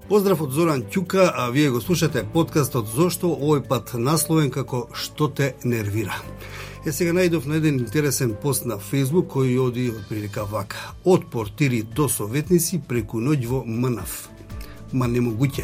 Поздрав од Зоран Ќука, а вие го слушате подкастот «Зошто?», овој пат насловен како «Што те нервира?». Сега најдов на еден интересен пост на Facebook кој оди од прилика вака. Од портири до советници преку ноќ во МНАФ. Ма немогуќе.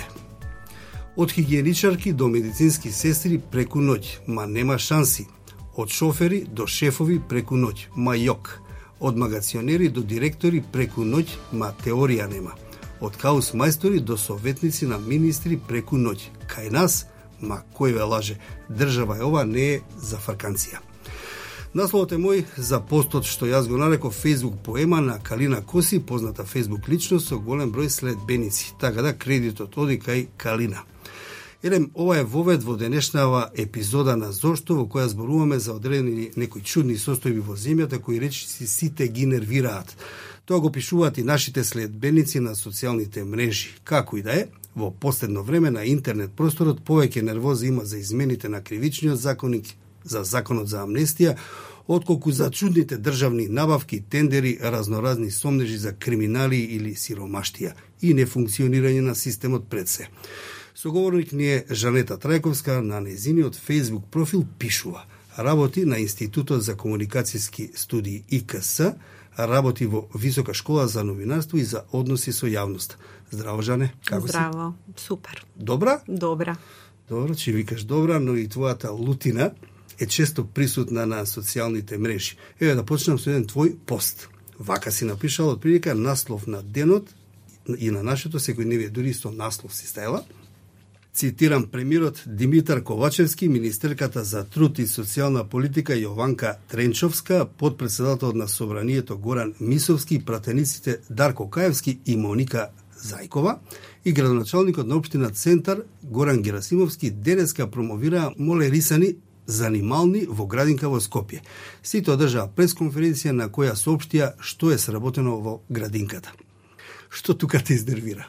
Од хигиеничарки до медицински сестри преку ноќ. Ма нема шанси. Од шофери до шефови преку ноќ. Ма јок. Од магационери до директори преку ноќ. Ма теорија нема. Од хаус мајстори до советници на министри преку ноќ. Кај нас, ма кој ве лаже, држава е ова, не е за фарканција. Насловот е мој за постот што јас го нареков Facebook поема на Калина Коси, позната Facebook личност со голем број следбеници. Така да кредитот оди кај Калина. Елем, ова е вовед во денешнава епизода на Зошто, во која зборуваме за одредени некои чудни состојби во земјата кои речиси сите ги нервираат. Тоа го пишуваат и нашите следбеници на социјалните мрежи. Како и да е, во последно време на интернет просторот повеќе нервоза има за измените на кривичниот законник, за законот за амнестија, отколку за чудните државни набавки, тендери, разноразни сомнежи за криминали или сиромаштија и нефункционирање на системот пред се. Соговорник ни е Жанета Трајковска, на нејзиниот Facebook профил пишува: работи на Институтот за комуникацијски студии ИКС, работи во Висока школа за новинарство и за односи со јавност. Здраво, Жане, како Здраво, супер. Добра? Добра. Добро, че викаш добра, но и твојата лутина е често присутна на социјалните мрежи. Еве да почнам со еден твој пост. Вака си напишал од прилика наслов на денот и на нашето секојдневие, дури со наслов си стајала. Цитирам премиерот Димитар Ковачевски, министерката за труд и социјална политика Јованка Тренчовска, подпредседателот на Собранието Горан Мисовски, пратениците Дарко Каевски и Моника Зајкова и градоначалникот на општина Центар Горан Герасимовски денеска промовираа молерисани занимални во градинка во Скопје. Сите одржаа пресконференција на која соопштија што е сработено во градинката. Што тука те изнервира?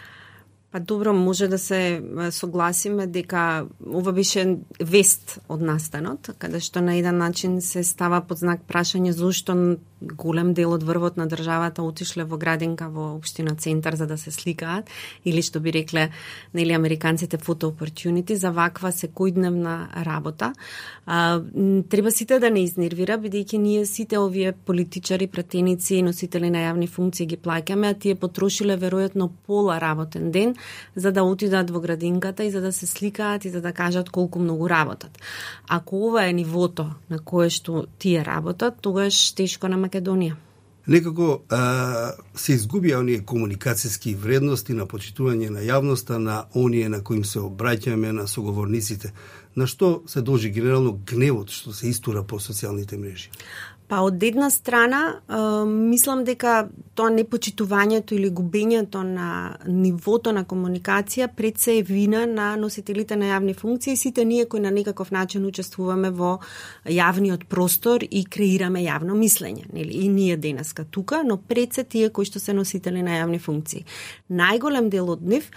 Па добро, може да се согласиме дека ова беше вест од настанот, каде што на еден начин се става под знак прашање зошто голем дел од врвот на државата отишле во градинка во општина Центар за да се сликаат, или што би рекле нели американците photo opportunity за ваква секојдневна работа. Треба сите да не изнервира, бидејќи ние сите овие политичари, пратеници, носители на јавни функции ги плаќаме, а тие потрошиле веројатно пола работен ден за да отидат во градинката и за да се сликаат и за да кажат колку многу работат. Ако ова е нивото на кое што тие работат, тогаш тешко на Македонија. Некако се изгубија оние комуникацијски вредности на почитување на јавноста, на оние на коим се обраќаме, на соговорниците. На што се должи генерално гневот што се истура по социјалните мрежи? Па од една страна, мислам дека тоа непочитувањето или губењето на нивото на комуникација пред се е вина на носителите на јавни функции и сите ние кои на некаков начин учествуваме во јавниот простор и креираме јавно мислење. Нели? И ние денеска тука, но пред се тие кои што се носители на јавни функции. Најголем дел од нив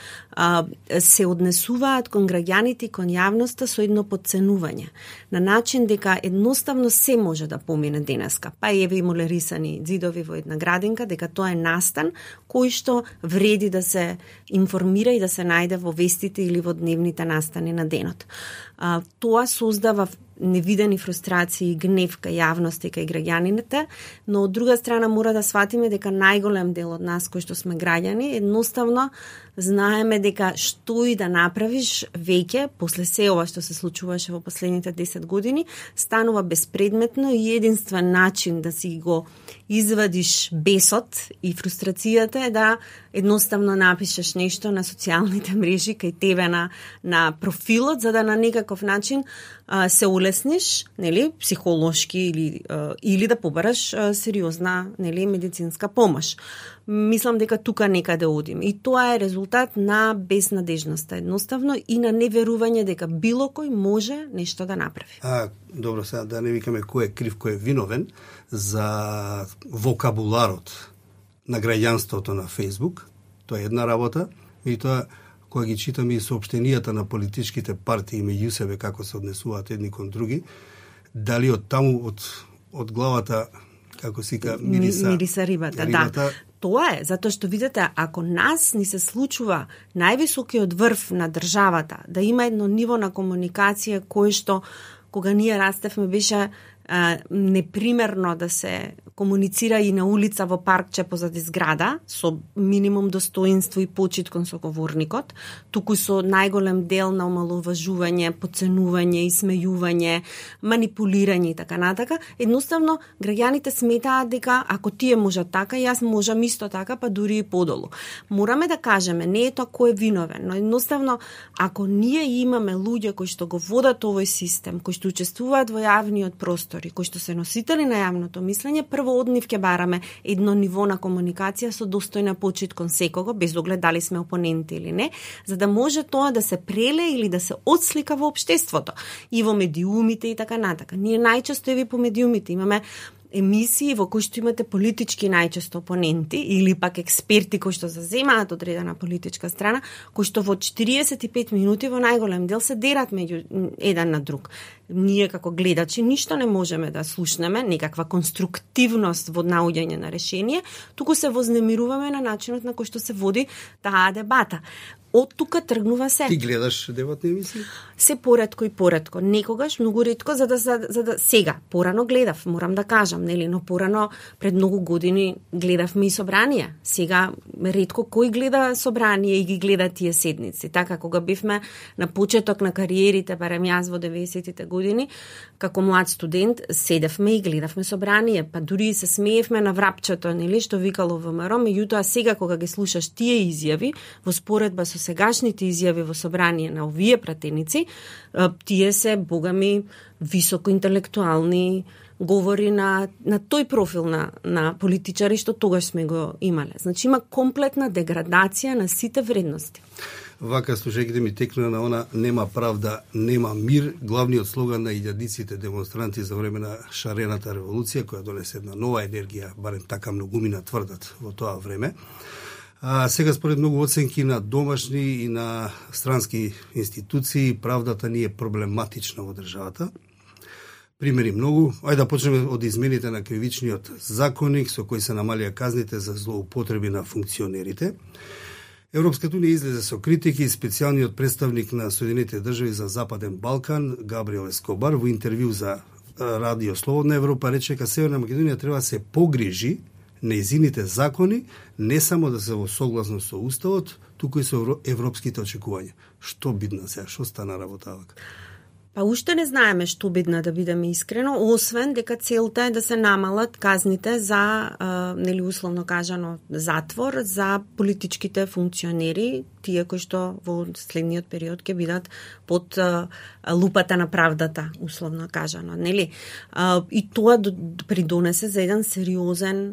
се однесуваат кон граѓаните и кон јавноста со едно подценување. На начин дека едноставно се може да помине денеска. Па еве и молерисани ѕидови во една градинка, дека тоа е настан кој што вреди да се информира и да се најде во вестите или во дневните настани на денот. Тоа создава невидени фрустрации и гнев кај јавноста и кај граѓаните, но од друга страна мора да сватиме дека најголем дел од нас кои што сме граѓани едноставно знаеме дека што и да направиш веќе после се ова што се случуваше во последните 10 години станува безпредметно и единствен начин да си го извадиш бесот и фрустрацијата е да едноставно напишеш нешто на социјалните мрежи кај тебе на профилот за да на некаков начин се улесниш, нели, психолошки или да побараш сериозна, нели, медицинска помош. Мислам дека тука некаде одим. И тоа е резултат на безнадежноста едноставно и на неверување дека било кој може нешто да направи. Добро, сега да не викаме кој е крив, кој е виновен за вокабуларот на граѓанството на Facebook. Тоа е една работа. И тоа кога ги читаме и соопштенијата на политичките партии меѓу себе како се однесуваат едни кон други, дали од таму од главата како сика мириса рибата, да. Тоа е, затоа што видите, ако нас ни се случува највисокиот врв на државата, да има едно ниво на комуникација кој што кога ние растевме беше непримерно да се комуницира и на улица во паркче позади зграда, со минимум достоинство и почит кон соговорникот, туку со најголем дел на омаловажување, подценување, исмејување, манипулирање и така натака. Едноставно, граѓаните сметаат дека ако тие можат така, јас можам исто така, па дури и подолу. Мораме да кажеме, не е тоа кој е виновен, но едноставно, ако ние имаме луѓе кои што го водат овој систем, кои што учествуваат во јавниот простор, кои што се носители на јавното мислење, прво од нив ќе бараме едно ниво на комуникација со достојна почит кон секого, без оглед дали сме опоненти или не, за да може тоа да се преле или да се отслика во општеството и во медиумите и така натака. Ние најчесто и по медиумите имаме емисии во кои што имате политички најчесто опоненти или пак експерти кои што заземаат одредена политичка страна, кои што во 45 минути во најголем дел се дерат меѓу еден на друг. Ние како гледачи ништо не можеме да слушнеме, некаква конструктивност во наоѓање на решение, туку се вознемируваме на начинот на кој што се води таа дебата. Од тука тргнува се. Ти гледаш дебатни емисии? Се поретко и поретко. Некогаш, многу ретко, за да сега. Порано гледав, морам да кажам, нели, но порано пред многу години гледавме и собранија. Сега ретко кој гледа собранија и ги гледа тие седници. Така, кога бевме на почеток на кариерите, барем јас во 90-тите години, како млад студент, седевме и гледавме собранија, па дури се смеевме на врапчето, нели, што викало ВМРО, меѓутоа сега кога ги слушаш тие изјави, во споредба со сегашните изјави во собрание на овие пратеници, тие се богами високоинтелектуални говори на тој профил на политичари што тогаш сме го имале. Значи има комплетна деградација на сите вредности. Вака, слушајќите ми текна на она нема правда, нема мир, главниот слоган на илјадиците демонстранти за време на шарената револуција, која донесе една нова енергија, барем така многумина тврдат во тоа време. А сега според многу оценки на домашни и на странски институции, правдата ни е проблематична во државата. Примери многу. Ајде да почнеме од измените на кривичниот законник со кои се намалија казните за злоупотреби на функционерите. Европската унија излезе со критики и специјалниот представник на Соединетите држави за Западен Балкан, Габриел Ескобар, во интервју за Радио Слободна Европа рече дека Северна Македонија треба да се погрижи нејзините закони не само да се во согласност со Уставот, туку и со европските очекувања. Што бидна сега? Што стана работавак? Па уште не знаеме што бидна, да бидеме искрено, освен дека целта е да се намалат казните за, нели условно кажано, затвор за политичките функционери, тие кои што во следниот период ќе бидат под лупата на правдата, условно кажано, нели? И тоа придонесе за еден сериозен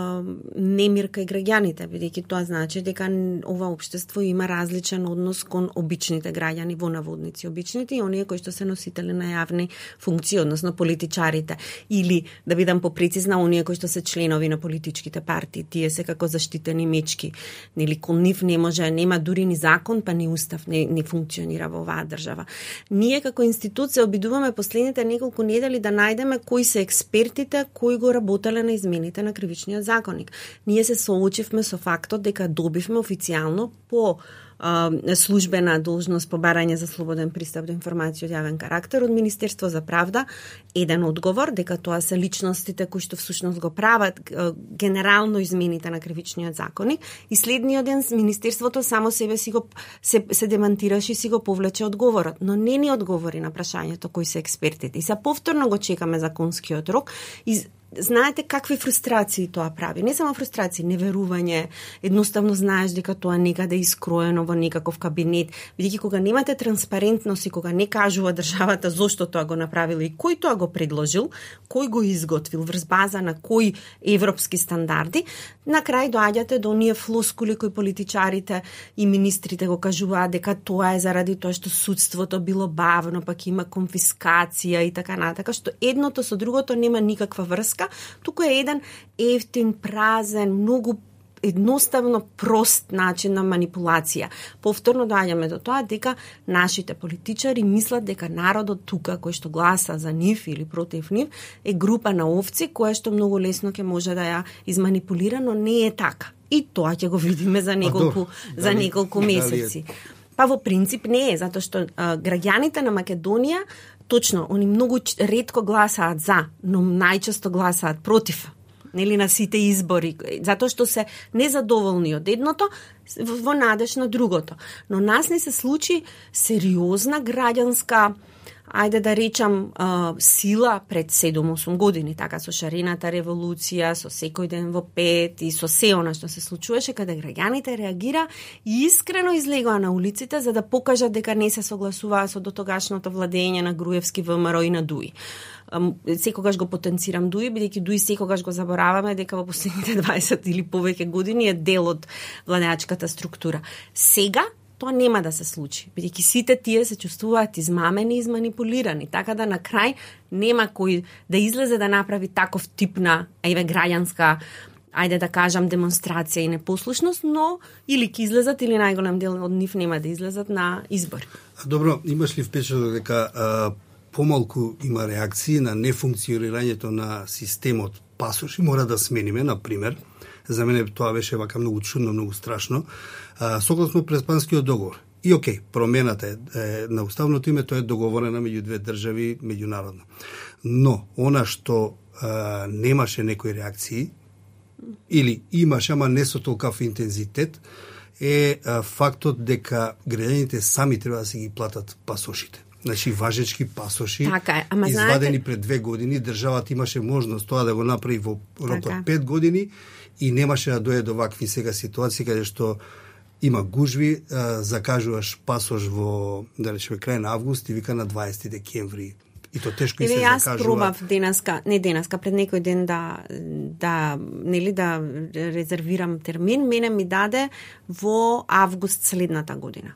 немир кај граѓаните, бидејќи тоа значи дека ова општество има различен однос кон обичните граѓани, во наводници обичните и оние кои што се носители на јавни функции, односно политичарите, или да бидам попрецизна, оние кои што се членови на политичките партии, тие се како заштитени мечки, нели, кон нив не може, нема дури ни закон, па ни устав не функционира во оваа држава. Ние како институција обидуваме последните неколку недели да најдеме кои се експертите кои го работеле на измените на кривичниот законник. Ние се соочивме со фактот дека добивме официјално по службена должност по барање за слободен пристап до информација од јавен карактер од Министерство за правда еден одговор дека тоа се личностите кои што всушност го прават генерално измените на кривичниот законник и следниот ден Министерството само себе си го се демантираше и си го повлече одговорот, но не ни одговори на прашањето кои се експертите. И се повторно го чекаме законскиот рок и знаете какви фрустрации тоа прави. Не само фрустрации, неверување, едноставно знаеш дека тоа некаде е искроено во некаков кабинет, бидејќи кога немате транспарентност и кога не кажува државата зошто тоа го направил и кој тоа го предложил, кој го изготвил, врз база на кои европски стандарди, на крај доаѓате до оние флоскули кои политичарите и министрите го кажуваат дека тоа е заради тоа што судството било бавно, пак има конфискација и така натака, што едното со другото нема никаква врска, туку е еден ефтин, празен, многу едноставно прост начин на манипулација. Повторно доаѓаме до тоа дека нашите политичари мислат дека народот тука кој што гласа за нив или против нив е група на овци која што многу лесно ќе може да ја изманипулира, но не е така. И тоа ќе го видиме за неколку месеци. Па во принцип не е, затоа што граѓаните на Македонија точно, они многу ретко гласаат за, но најчесто гласаат против, нели, на сите избори, затоа што се незадоволни од едното во надеж на другото. Но нас не се случи сериозна граѓанска, ајде да речам, сила пред 7-8 години, така со шарената револуција, со секој ден во 5 и со се она што се случуваше, каде граѓаните реагира и искрено излегоа на улиците за да покажат дека не се согласуваа со дотогашното владење на Груевски, ВМРО и на Дуи. Секогаш го потенцирам Дуи, бидејќи Дуи секогаш го забораваме дека во последните 20 или повеќе години е дел од владеачката структура. Сега тоа нема да се случи, бидејќи сите тие се чувствуваат измамени и изманипулирани, така да на крај нема кој да излезе да направи таков тип на граѓанска, ајде да кажам, демонстрација и непослушност, но или ќе излезат или најголем дел од нив нема да излезат на избори. Добро, имаш ли впечаток дека помалку има реакции на нефункционирањето на системот пасоши, мора да смениме, например, за мене тоа беше вака многу чудно, многу страшно, согласно Преспанскиот договор. И окей, промената е на уставното име, тоа е договорена меѓу две држави меѓународно. Но, она што немаше некои реакции, или имаше, ама не со толкав интензитет, е фактот дека граѓаните сами треба да се ги платат пасошите. Значи, важечки пасоши, така, извадени пред 2 години, државата имаше можност тоа да го направи во рок од 5 години и немаше да дојде до вакви сега ситуации каде што има гужви, закажуваш пасош во, да речеме, крај на август и вика на 20 декември. И то тешко и се закажува. Јас пробав пред некој ден да резервирам термин, мене ми даде во август следната година.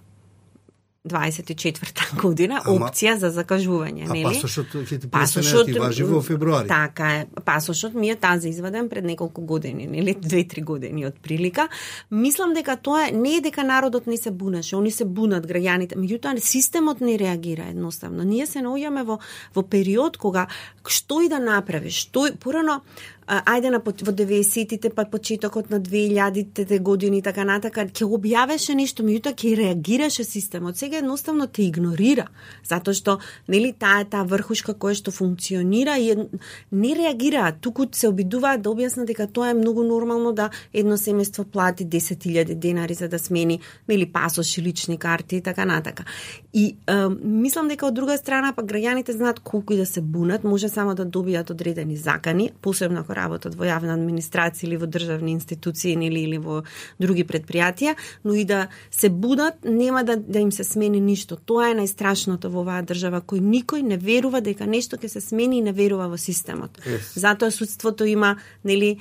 24-та година, опција за закажување, нели? Пасошот ќе ти престане да ти важи во февруари. Така е. Пасошот ми е тази изваден пред неколку години, нели? 2-3 години од прилика. Мислам дека тоа не е дека народот не се бунеше, они се бунат граѓаните, меѓутоа системот не реагира едноставно. Ние се наоѓаме во период кога што и да направиш, порано ајде во 90-тите, па почетокот на 2000-тите години, така натака, ќе објавеше нешто, меѓутоа ќе реагираше системот. Сега едноставно те игнорира, затоа што нели таа врхушка која што функционира и не реагираат, туку се обидуваат да објаснат дека тоа е многу нормално да едно семејство плати 10.000 денари за да смени нели пасоши, лични карти и така натака. И мислам дека од друга страна па граѓаните знаат колку и да се бунат, може само да добијат одредени закани, посебно ако работат во јавна администрација или во државни институции или во други предпријатија, но и да се будат, нема да им се смени ништо. Тоа е најстрашното во оваа држава, кој никој не верува дека нешто ќе се смени и не верува во системот. Затоа судството има нели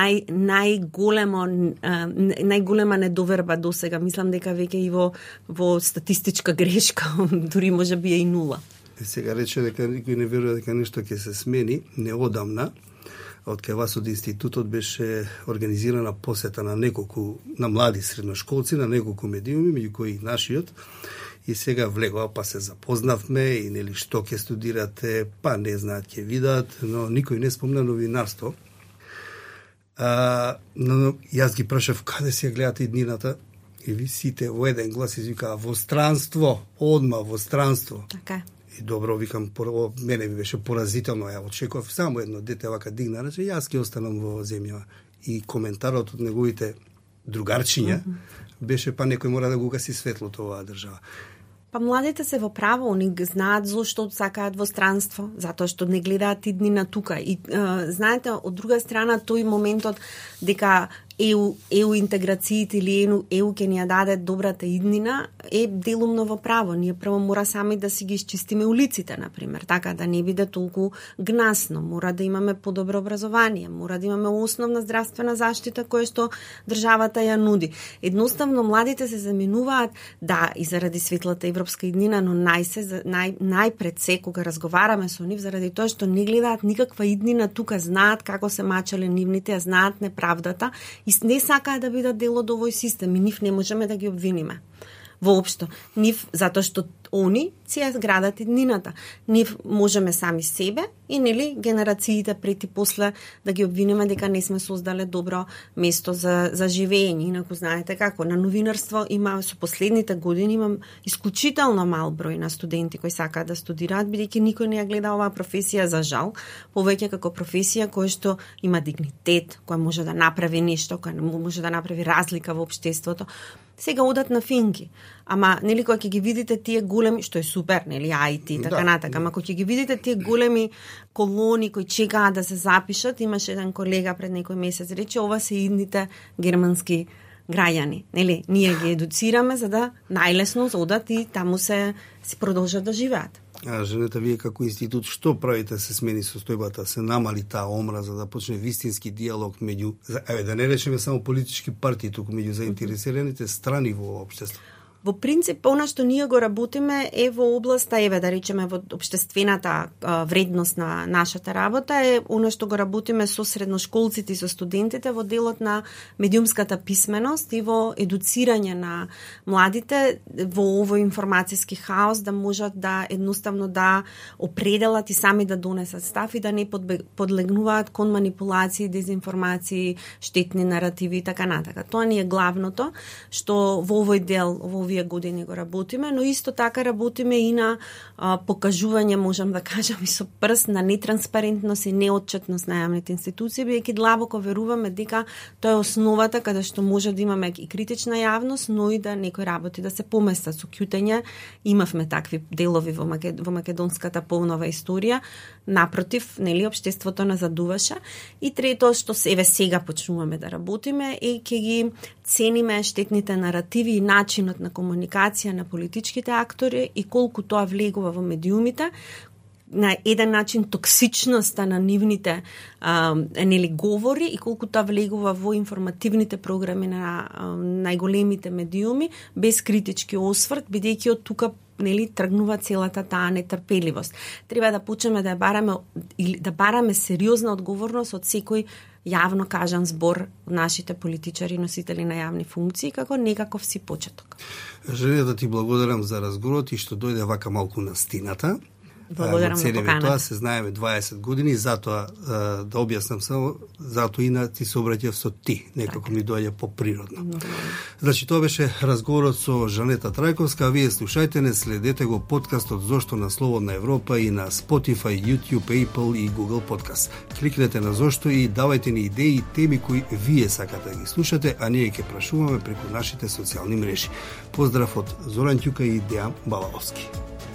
најголема недоверба досега. Мислам дека веќе и во статистичка грешка, дури може би и 0. Сега рече дека никој не верува дека нешто ќе се смени, неодамна од кај вас од институтот беше организирана посета на млади средношколци, на неколку медиуми, меѓу кои нашиот, и сега влегува, па се запознавме и нели што ќе студирате, па не знаат, ќе видат, но никој не спомна новинарство. Но јас ги прашав каде се гледате иднината и ви сите во еден глас извикаа во странство, одма во странство. Така. И добро, викам, мене ми беше поразително, ја очекував само едно дете вака дигна, рече, јас ќе останам во земја. И коментарот од неговите другарчиња беше, па некој мора да го гаси светлото оваа држава. Па младите се во право, они знаат зошто сакаат во странство, затоа што не гледаат иднина тука. И знаете, од друга страна, тој моментот дека ЕУ интеграциите или ЕУ ќе ни ја даде добрата иднина е делумно во право. Ние прво мора сами да си ги изчистиме улиците, например, така да не биде толку гнасно. Мора да имаме подобро образование, мора да имаме основна здравствена заштита која што државата ја нуди. Едноставно младите се заменуваат и заради светлата европска иднина, но најпред се кога разговараме со нив заради тоа што не гледаат никаква иднина тука, знаат како се мачале нивните, знаат неправдата и не сакаат да бидат дел од овој систем и нив не можеме да ги обвиниме. Воопшто. Нив, затоа што они си ја градат иднината. Нив можеме сами себе и нели генерациите пред и после да ги обвиниме дека не сме создале добро место за живење. Инаку знаете како, на новинарство има со последните години имам исклучително мал број на студенти кои сакаат да студираат, бидејќи никој не ја гледа оваа професија за жал, повеќе како професија која што има дигнитет, која може да направи нешто, која може да направи разлика во општеството. Сега одат на финки. Ама, нели, кога ќе ги видите тие големи, што е супер, нели, IT и така натака, ама кога ќе ги видите тие големи колони кои чекаат да се запишат, имаше еден колега пред некој месец рече, ова се идните германски граѓани. Нели, ние ги едуцираме за да најлесно одат и таму се продолжат да живеат. Женета, вие како институт, што правите се смени состојбата, се намали таа омраза, да почне вистински диалог меѓу, да не речеме само политички партии, туку меѓу заинтересираните страни во општеството? Во принцип, она што ние го работиме е во областа, да речеме, во општествената вредност на нашата работа, е она што го работиме со средношколците и со студентите во делот на медиумската писменост и во едуцирање на младите во овој информацијски хаос, да можат да едноставно да определат и сами да донесат став и да не подлегнуваат кон манипулации, дезинформации, штетни наративи и така натака. Тоа ни е главното што во овој дел, во овие години го работиме, но исто така работиме и на покажување, можам да кажам, и со прст на нетранспарентност и неотчетност на јавните институции, бидејќи длабоко веруваме дека тоа е основата каде што може да имаме и критична јавност, но и да некои работи да се поместат со ќутење. Имавме такви делови во македонската полнова историја. Напротив, нели, општеството назадуваше. И трето, што сега почнуваме да работиме, е ќе ги цениме штетните наративи и начинот на комуникација на политичките актори и колку тоа влегува во медиумите, на еден начин токсичноста на нивните нели говори и колку тоа влегува во информативните програми на најголемите медиуми без критички осврт, бидејќи од тука нели тргнува целата таа нетрпеливост. Треба да почнеме да бараме сериозна одговорност од секој јавно кажан збор од нашите политичари, носители на јавни функции, како некаков си почеток. Желе да ти благодарам за разговорот и што дојде вака малку на стината. Благодарам за поканата. Тоа се знаеме 20 години, затоа да објаснам само, затоа и на ти се обраќав со ти, некако ми доаѓа поприродно. Значи, тоа беше разговорот со Жанета Трајковска, а вие слушајте не, следете го подкастот Зошто на Слободна Европа и на Spotify, YouTube, Apple и Google Podcast. Кликнете на Зошто и давајте ни идеи и теми кои вие сакате да ги слушате, а ние ќе прашуваме преку нашите социјални мрежи. Поздрав од Зоран Ќука и Дејан Балаовски.